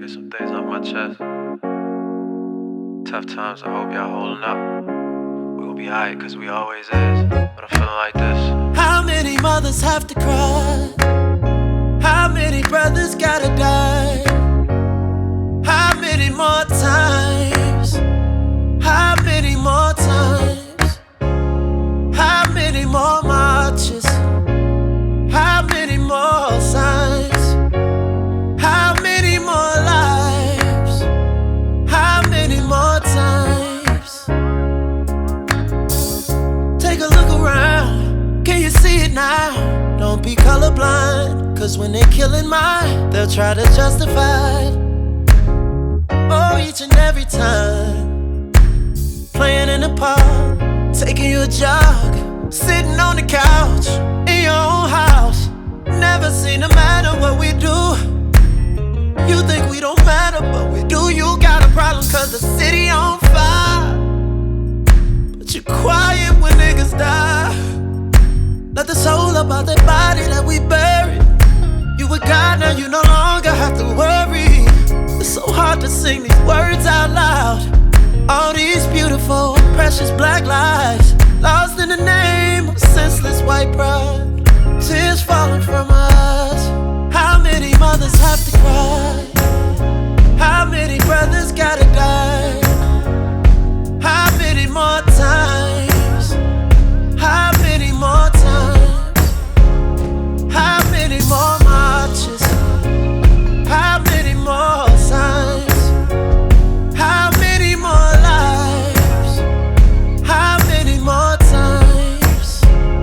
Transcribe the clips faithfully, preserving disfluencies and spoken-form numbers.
Get some things off my chest. Tough times, I hope y'all holding up. We gon' be alright, cause we always is. But I'm feeling like this. How many mothers have to cry? How many brothers gotta die? How many more times? How many more times? How many more marches? How many more signs? How many more lives? How many more times? Take a look around, can you see it now? Don't be colorblind, cause when they're killing mine, they'll try to justify it. Oh, each and every time, playing in the park, taking you a jog, sitting on the couch, in your own house. Never seem to matter what we do. You think we don't matter, but we do. You got a problem cause the city on fire, but you're quiet when niggas die. Let the soul up out that body that we buried. You with God now, you no longer have to worry. It's so hard to sing these words out loud. All these beautiful, precious black lives lost in the name of senseless white pride. Tears falling from us. How many mothers have to cry? How many brothers gotta die? How many more times? How many more times? How many more marches? How many more signs? How many more lives? How many more times?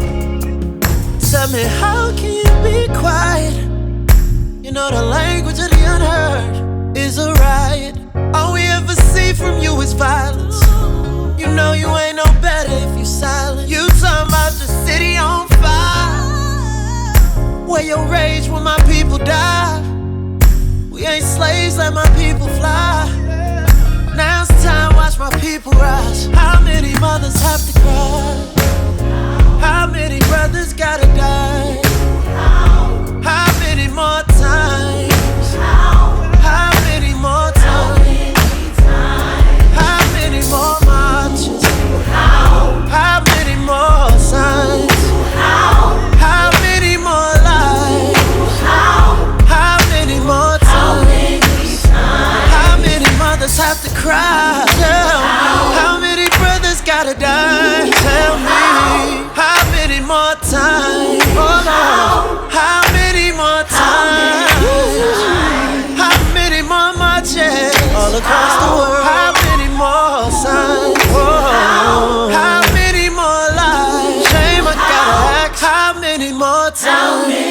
Tell me, how can you be quiet? You know the language of the unheard is a riot. All we ever see from you is violence. You know you ain't no better if you silent. You talking about the city on fire, where your rage when my people die. We ain't slaves, let my people fly. Now it's time, watch my people rise. How many mothers have to cry? How many brothers gotta die? How many more times? How many more times? How many more marches? How many more signs? How many more lives? How many more times? How many mothers have to cry? Tell me. How many brothers gotta die? Tell me. How many more times? Oh Lord. How many more times? How many more marches all across the world? How many more signs? Oh, how many more lives? Shame I gotta ask. How many more times?